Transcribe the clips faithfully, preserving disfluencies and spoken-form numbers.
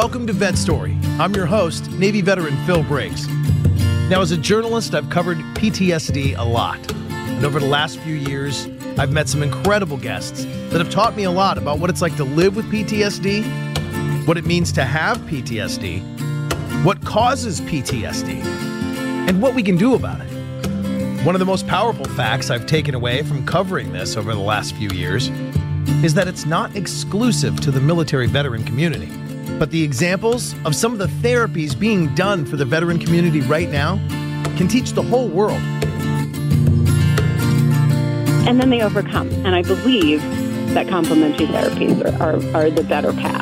Welcome to Vet Story. I'm your host, Navy veteran Phil Briggs. Now, as a journalist, I've covered P T S D a lot. And over the last few years, I've met some incredible guests that have taught me a lot about what it's like to live with P T S D, what it means to have P T S D, what causes P T S D, and what we can do about it. One of the most powerful facts I've taken away from covering this over the last few years is that it's not exclusive to the military veteran community. But the examples of some of the therapies being done for the veteran community right now can teach the whole world. And then they overcome. And I believe that complementary therapies are, are, are the better path.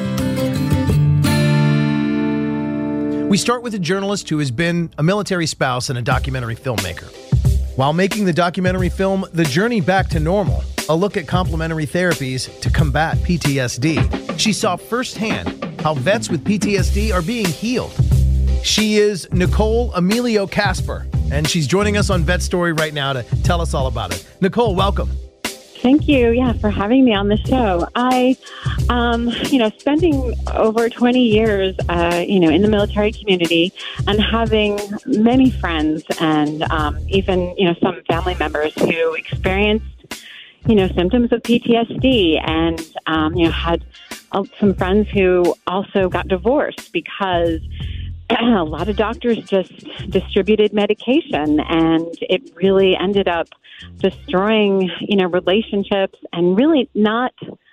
We start with a journalist who has been a military spouse and a documentary filmmaker. While making the documentary film The Journey Back to Normal, a look at complementary therapies to combat P T S D, she saw firsthand how vets with P T S D are being healed. She is Nicole Emilio Casper, and she's joining us on Vet Story right now to tell us all about it. Nicole, welcome. Thank you, yeah, for having me on the show. I, um, you know, spending over twenty years, uh, you know, in the military community and having many friends and um, even, you know, some family members who experienced, you know, symptoms of P T S D and, um, you know, had uh, some friends who also got divorced because a lot of doctors just distributed medication, and it really ended up destroying, you know, relationships and really not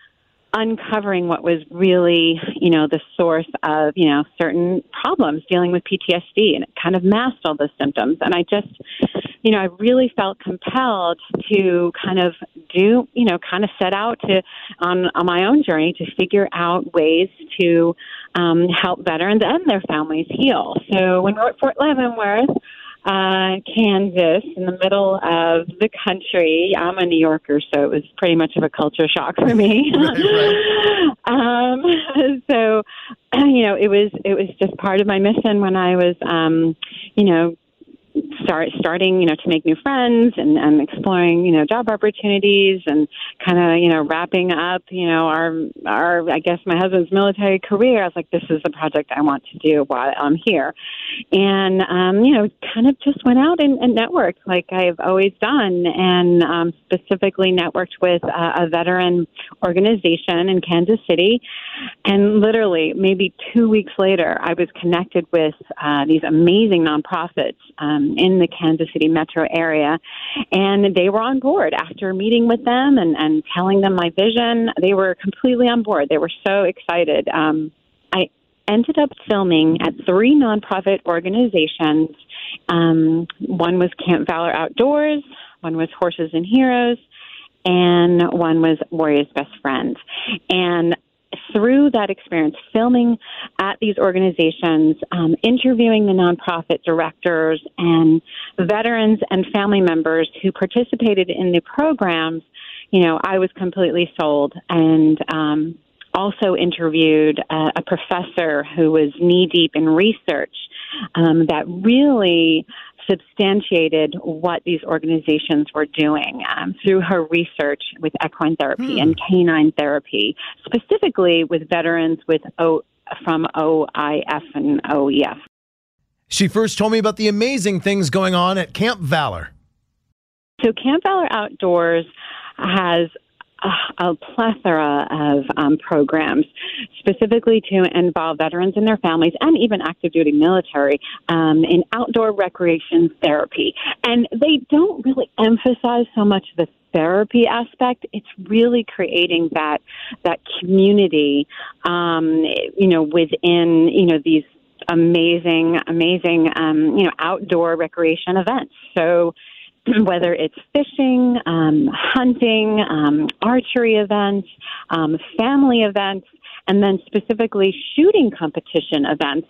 uncovering what was really, you know, the source of, you know, certain problems dealing with P T S D, and it kind of masked all those symptoms. And I just, you know, I really felt compelled to kind of do, you know, kind of set out to on, on my own journey to figure out ways to um, help veterans and their families heal. So when we were at Fort Leavenworth, uh, Kansas, in the middle of the country, I'm a New Yorker, so it was pretty much of a culture shock for me. Right, right. um, so, you know, it was it was just part of my mission when I was, um, you know, start starting, you know, to make new friends and, and exploring, you know, job opportunities and kind of, you know, wrapping up, you know, our, our, I guess my husband's military career. I was like, this is the project I want to do while I'm here. And, um, you know, kind of just went out and, and networked like I've always done, and um, specifically networked with uh, a veteran organization in Kansas City. And literally maybe two weeks later, I was connected with uh, these amazing nonprofits um, in the Kansas City metro area. And they were on board after meeting with them and, and telling them my vision. They were completely on board. They were so excited. Um, I ended up filming at three nonprofit organizations. Um, one was Camp Valor Outdoors, one was Horses and Heroes, and one was Warrior's Best Friend. And through that experience, filming at these organizations, um, interviewing the nonprofit directors and veterans and family members who participated in the programs, you know, I was completely sold. And um, also interviewed uh, a professor who was knee-deep in research um, that really substantiated what these organizations were doing um, through her research with equine therapy hmm. and canine therapy, specifically with veterans with O from O I F and O E F. She first told me about the amazing things going on at Camp Valor. So Camp Valor Outdoors has a plethora of um, programs specifically to involve veterans and their families and even active duty military um, in outdoor recreation therapy. And they don't really emphasize so much the therapy aspect. It's really creating that that community, um, you know, within, you know, these amazing, amazing, um, you know, outdoor recreation events. So whether it's fishing, um, hunting, um, archery events, um, family events, and then specifically shooting competition events,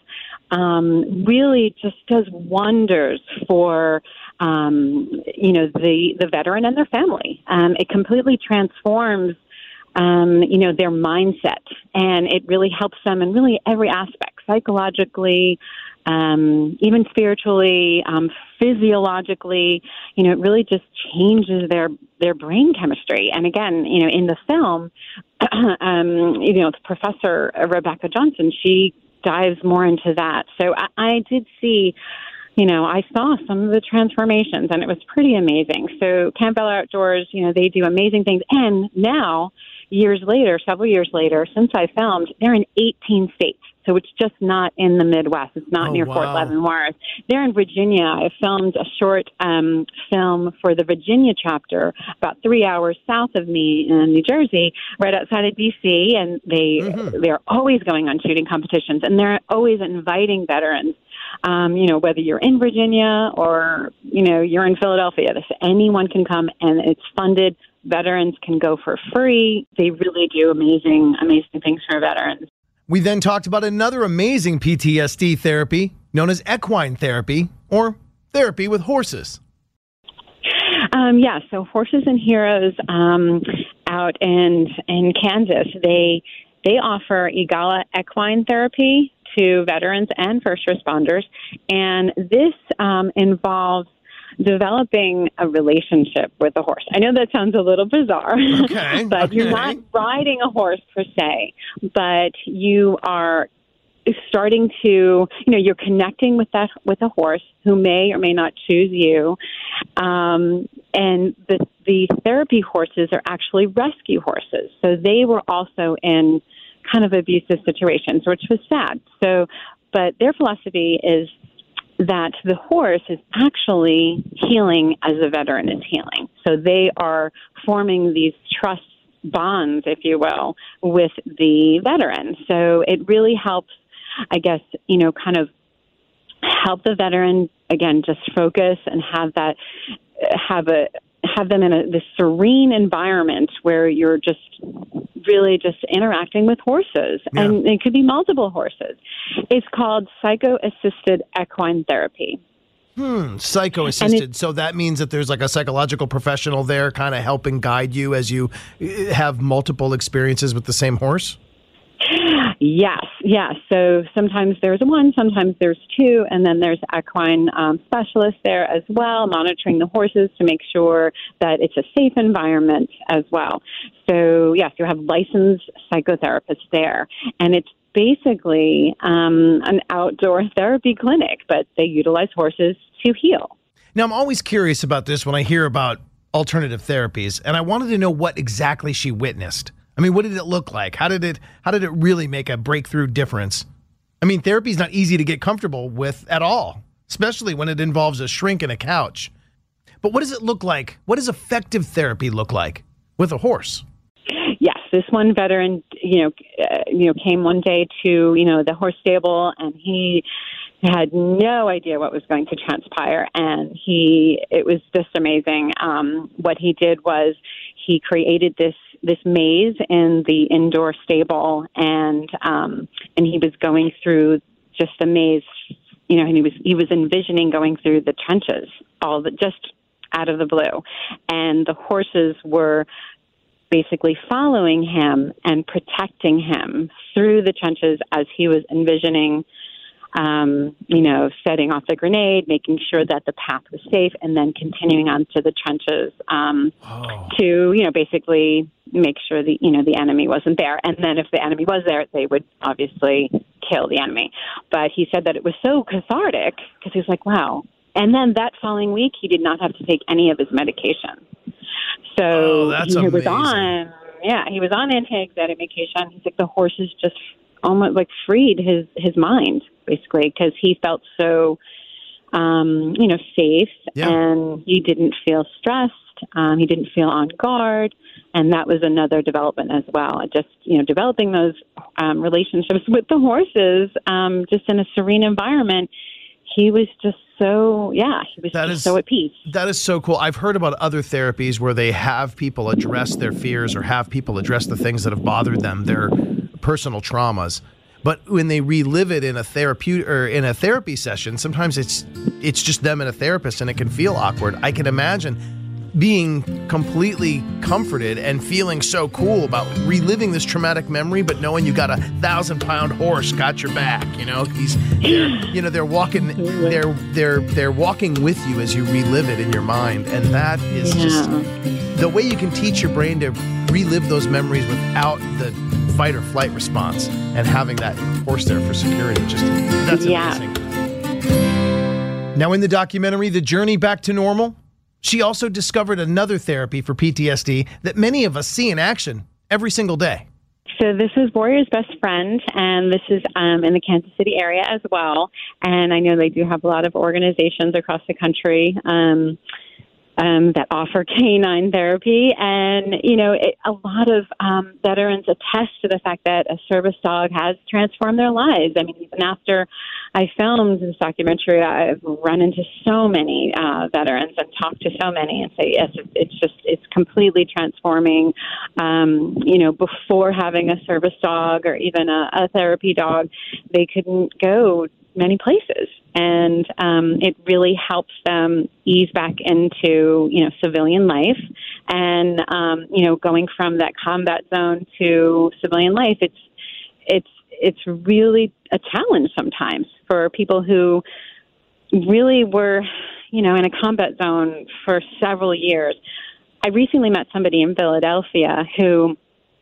um, really just does wonders for, um, you know, the, the veteran and their family. Um, it completely transforms Um, you know, their mindset, and it really helps them in really every aspect. psychologically, um, even spiritually, um, physiologically. You know, it really just changes their their brain chemistry. And again, you know, in the film, um, you know, Professor Rebecca Johnson, she dives more into that. So I, I did see. You know, I saw some of the transformations, and it was pretty amazing. So Campbell Outdoors, you know, they do amazing things. And now, years later, several years later, since I filmed, they're in eighteen states. So it's just not in the Midwest. It's not oh, near wow. Fort Leavenworth. They're in Virginia. I filmed a short um, film for the Virginia chapter about three hours south of me in New Jersey, right outside of D C. And they, mm-hmm. they're always going on shooting competitions, and they're always inviting veterans. Um, you know, whether you're in Virginia or, you know, you're in Philadelphia, this, anyone can come, and it's funded. Veterans can go for free. They really do amazing, amazing things for veterans. We then talked about another amazing P T S D therapy known as equine therapy, or therapy with horses. Um, yeah, so Horses and Heroes um, out in in Kansas, they they offer EAGALA equine therapy to veterans and first responders, and this um, involves developing a relationship with a horse. I know that sounds a little bizarre, okay, but okay. You're not riding a horse per se, but you are starting to, you know, you're connecting with that with a horse who may or may not choose you, um, and the the therapy horses are actually rescue horses, so they were also in kind of abusive situations, which was sad. So, but their philosophy is that the horse is actually healing as a veteran is healing. So they are forming these trust bonds, if you will, with the veteran. So it really helps, I guess, you know, kind of help the veteran, again, just focus and have that, have a, have them in a this serene environment where you're just really just interacting with horses. Yeah. And it could be multiple horses. It's called psycho-assisted equine therapy. Hmm, psycho-assisted. So that means that there's like a psychological professional there kind of helping guide you as you have multiple experiences with the same horse? Yes, yes. So sometimes there's one, sometimes there's two, and then there's equine um, specialists there as well, monitoring the horses to make sure that it's a safe environment as well. So yes, you have licensed psychotherapists there, and it's basically um, an outdoor therapy clinic, but they utilize horses to heal. Now, I'm always curious about this when I hear about alternative therapies, and I wanted to know what exactly she witnessed. I mean, what did it look like? How did it how did it really make a breakthrough difference? I mean, therapy is not easy to get comfortable with at all, especially when it involves a shrink and a couch. But what does it look like? What does effective therapy look like with a horse? Yes, this one veteran, you know, uh, you know, came one day to, you know, the horse stable, and he had no idea what was going to transpire, and he it was just amazing. Um, what he did was he created this this maze in the indoor stable, and um, and he was going through just the maze, you know, and he was he was envisioning going through the trenches, all the just out of the blue, and the horses were basically following him and protecting him through the trenches as he was envisioning, um, you know, setting off the grenade, making sure that the path was safe, and then continuing on to the trenches um, oh. to, you know, basically make sure the, you know, the enemy wasn't there. And then if the enemy was there, they would obviously kill the enemy. But he said that it was so cathartic because he was like, wow. And then that following week, he did not have to take any of his medication. So oh, that's he amazing. was on, yeah, he was on anti-anxiety medication. He's like, the horses just almost like freed his, his mind, basically, because he felt so, um, you know, safe, yeah. and he didn't feel stressed. Um, he didn't feel on guard. And that was another development as well. Just, you know, developing those um, relationships with the horses, um, just in a serene environment. He was just so, yeah, he was that just is, so at peace. That is so cool. I've heard about other therapies where they have people address their fears or have people address the things that have bothered them, their personal traumas. But when they relive it in a therapeutic or in a therapy session, sometimes it's it's just them and a therapist, and it can feel awkward. I can imagine being completely comforted and feeling so cool about reliving this traumatic memory, but knowing you got a thousand pound horse got your back. You know, he's, they're, you know, they're walking, they're they're they're walking with you as you relive it in your mind, and that is yeah. just the way you can teach your brain to relive those memories without the fight or flight response, and having that horse there for security. Just that's yeah. amazing. Now, in the documentary, The Journey Back to Normal, she also discovered another therapy for P T S D that many of us see in action every single day. So this is Warrior's Best Friend, and this is um, in the Kansas City area as well. And I know they do have a lot of organizations across the country um, um, that offer canine therapy. And, you know, it, a lot of um, veterans attest to the fact that a service dog has transformed their lives. I mean, even after I filmed this documentary, I've run into so many uh, veterans and talked to so many and say, yes, it's just, it's completely transforming. Um, you know, before having a service dog or even a, a therapy dog, they couldn't go many places. And um, it really helps them ease back into, you know, civilian life. And, um, you know, going from that combat zone to civilian life, it's, it's, it's really a challenge sometimes for people who really were, you know, in a combat zone for several years. I recently met somebody in Philadelphia who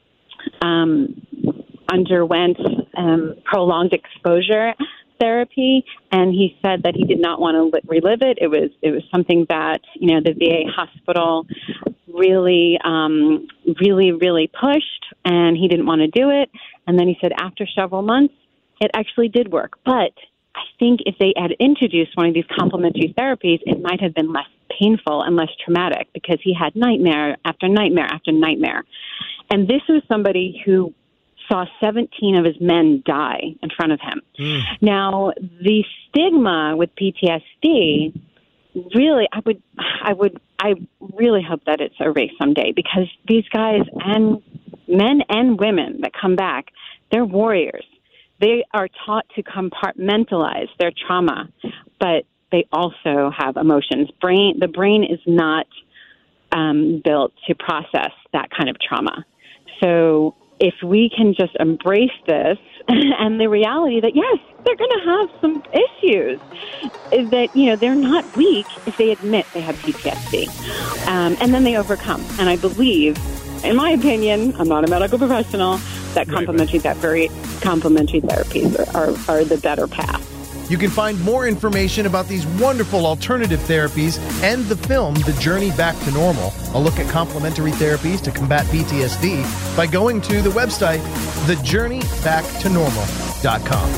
um, underwent um, prolonged exposure therapy, and he said that he did not want to relive it. It was it was something that, you know, the V A hospital really, um, really, really pushed, and he didn't want to do it. And then he said after several months, it actually did work. But I think if they had introduced one of these complementary therapies, it might have been less painful and less traumatic, because he had nightmare after nightmare after nightmare. And this was somebody who saw seventeen of his men die in front of him. Mm. Now, the stigma with P T S D, really, I would, I would, I really hope that it's erased someday, because these guys, and men and women that come back, they're warriors. They are taught to compartmentalize their trauma, but they also have emotions. Brain, the brain is not um, built to process that kind of trauma. So if we can just embrace this and the reality that, yes, they're going to have some issues, is that, you know, they're not weak if they admit they have P T S D. Um, and then they overcome. And I believe, in my opinion, I'm not a medical professional, that complementary, that very complementary therapies are, are, are the better path. You can find more information about these wonderful alternative therapies and the film, The Journey Back to Normal, a look at complementary therapies to combat P T S D, by going to the website, the journey back to normal dot com.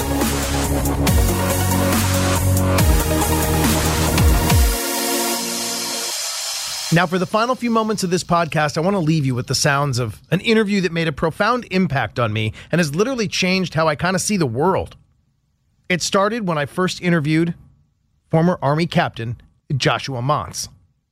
Now, for the final few moments of this podcast, I want to leave you with the sounds of an interview that made a profound impact on me and has literally changed how I kind of see the world. It started when I first interviewed former Army Captain Joshua Mantz.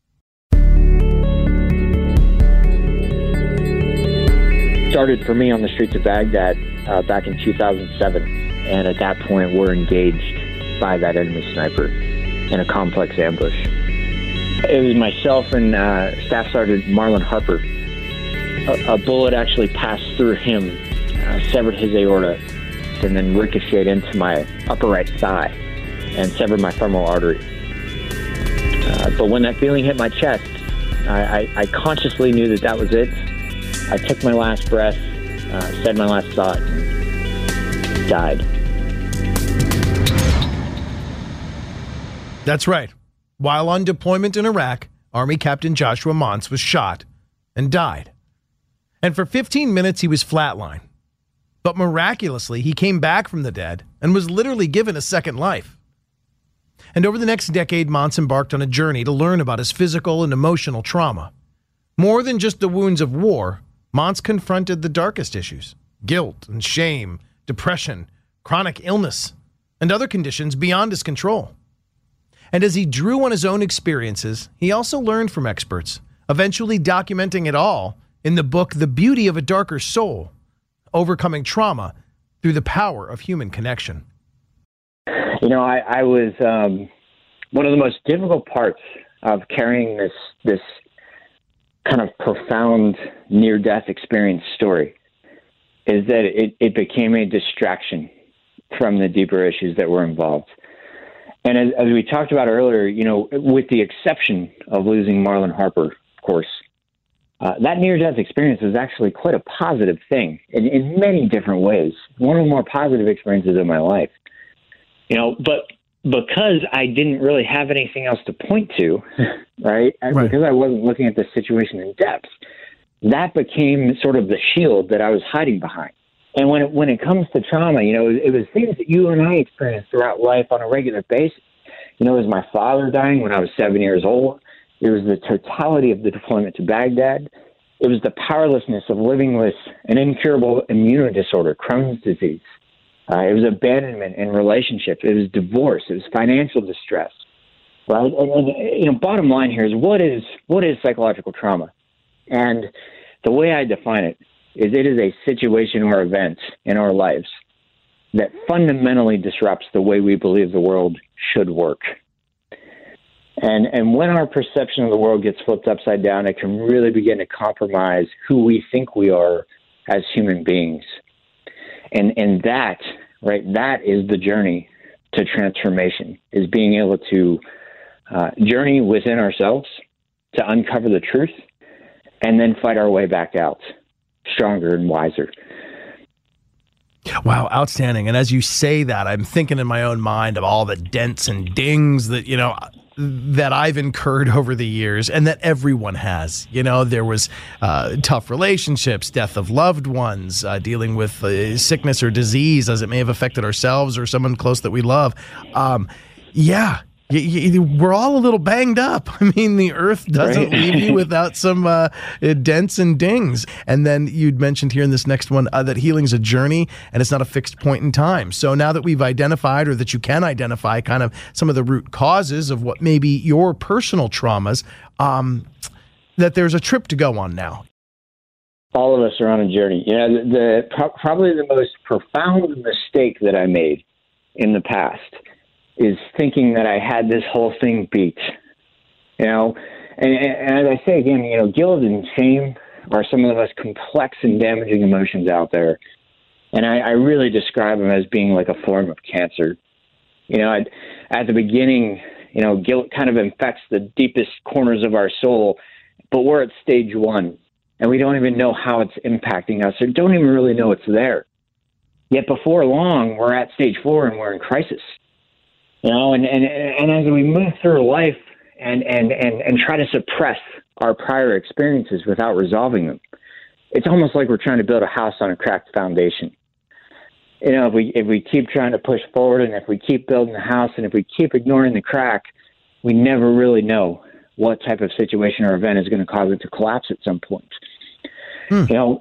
Started for me on the streets of Baghdad uh, back in two thousand seven, and at that point we're engaged by that enemy sniper in a complex ambush. It was myself and uh, Staff Sergeant Marlon Harper. A, a bullet actually passed through him, uh, severed his aorta, and then ricocheted into my upper right thigh and severed my femoral artery. Uh, but when that feeling hit my chest, I, I, I consciously knew that that was it. I took my last breath, uh, said my last thought, and died. That's right. While on deployment in Iraq, Army Captain Joshua Mantz was shot and died. And for fifteen minutes, he was flatlined. But miraculously, he came back from the dead and was literally given a second life. And over the next decade, Mantz embarked on a journey to learn about his physical and emotional trauma. More than just the wounds of war, Mantz confronted the darkest issues: guilt and shame, depression, chronic illness, and other conditions beyond his control. And as he drew on his own experiences, he also learned from experts, eventually documenting it all in the book The Beauty of a Darker Soul: Overcoming Trauma Through the Power of Human Connection. You know, I, I was, um, one of the most difficult parts of carrying this this kind of profound near-death experience story is that it, it became a distraction from the deeper issues that were involved. And as, as we talked about earlier, you know, with the exception of losing Marlon Harper, of course, uh, that near-death experience is actually quite a positive thing in, in many different ways. One of the more positive experiences of my life. You know, but because I didn't really have anything else to point to, right? right? Because I wasn't looking at the situation in depth, that became sort of the shield that I was hiding behind. And when it, when it comes to trauma, you know, it was things that you and I experienced throughout life on a regular basis. You know, it was my father dying when I was seven years old. It was the totality of the deployment to Baghdad. It was the powerlessness of living with an incurable immune disorder, Crohn's disease. Uh, it was abandonment in relationships. It was divorce. It was financial distress. Right? And, and, you know, bottom line here is what is what is psychological trauma? And the way I define it is it is a situation or event in our lives that fundamentally disrupts the way we believe the world should work. And and when our perception of the world gets flipped upside down, it can really begin to compromise who we think we are as human beings. And and that, right, that is the journey to transformation, is being able to uh, journey within ourselves to uncover the truth and then fight our way back out, stronger and wiser. Wow, outstanding. And as you say that, I'm thinking in my own mind of all the dents and dings that, you know, that I've incurred over the years and that everyone has. You know, there was uh, tough relationships, death of loved ones, uh, dealing with uh, sickness or disease as it may have affected ourselves or someone close that we love. Um, yeah. Y- y- we're all a little banged up. I mean, the earth doesn't right. leave you without some uh, dents and dings. And then you'd mentioned here in this next one uh, that healing's a journey and it's not a fixed point in time. So now that we've identified, or that you can identify kind of some of the root causes of what may be your personal traumas, um, that there's a trip to go on now. All of us are on a journey. You know, the, the pro- probably the most profound mistake that I made in the past is thinking that I had this whole thing beat, you know, and, and as I say again, you know, guilt and shame are some of the most complex and damaging emotions out there. And I, I really describe them as being like a form of cancer. You know, I'd, at the beginning, you know, guilt kind of infects the deepest corners of our soul, but we're at stage one and we don't even know how it's impacting us or don't even really know it's there. Yet before long, we're at stage four and we're in crisis. You know, and, and, and as we move through life and, and, and, and try to suppress our prior experiences without resolving them, it's almost like we're trying to build a house on a cracked foundation. You know, if we if we keep trying to push forward and if we keep building the house and if we keep ignoring the crack, we never really know what type of situation or event is going to cause it to collapse at some point. Hmm. You know,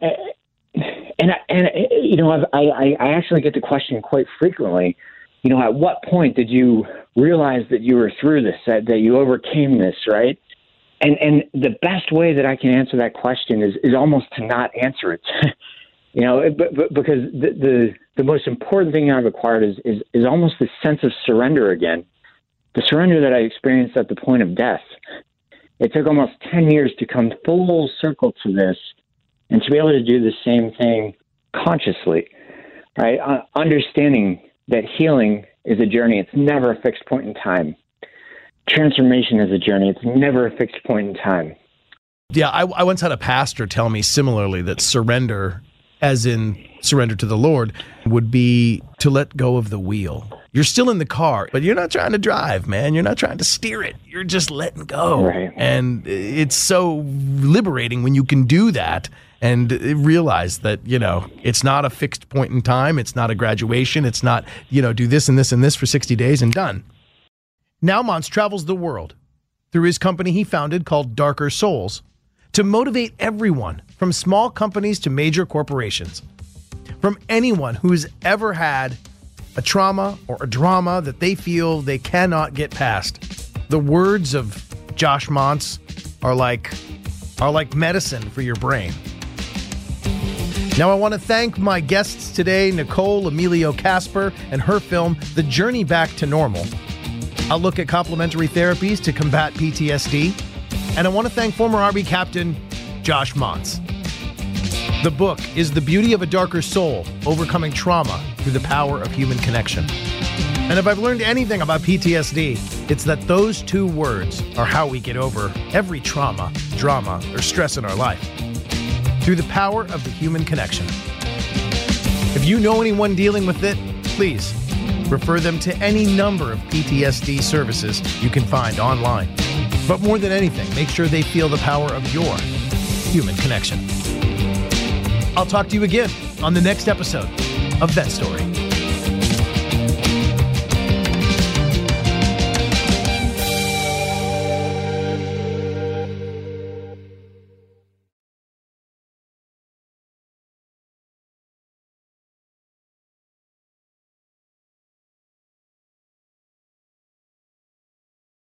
and, and you know, I, I actually get the question quite frequently, you know, at what point did you realize that you were through this, that, that you overcame this, right? And and the best way that I can answer that question is, is almost to not answer it, you know, but, but because the, the the most important thing I've acquired is, is is almost this sense of surrender again, the surrender that I experienced at the point of death. It took almost ten years to come full circle to this and to be able to do the same thing consciously, right? Uh, understanding that healing is a journey. It's never a fixed point in time. Transformation is a journey. It's never a fixed point in time. Yeah, I, I once had a pastor tell me similarly that surrender, as in surrender to the Lord, would be to let go of the wheel. You're still in the car, but you're not trying to drive, man. You're not trying to steer it. You're just letting go. Right. And it's so liberating when you can do that and realize that, you know, it's not a fixed point in time. It's not a graduation. It's not, you know, do this and this and this for sixty days and done. Now Mons travels the world through his company he founded called Darker Souls to motivate everyone from small companies to major corporations, from anyone who's ever had a trauma or a drama that they feel they cannot get past. The words of Josh Mons are like, are like medicine for your brain. Now, I want to thank my guests today, Nicole Emilio Casper and her film, The Journey Back to Normal. I'll look at complementary therapies to combat P T S D, and I want to thank former Army Captain Josh Mons. The book is The Beauty of a Darker Soul, Overcoming Trauma Through the Power of Human Connection. And if I've learned anything about P T S D, it's that those two words are how we get over every trauma, drama, or stress in our life. Through the power of the human connection. If you know anyone dealing with it, please refer them to any number of P T S D services you can find online. But more than anything, make sure they feel the power of your human connection. I'll talk to you again on the next episode of Vet Story.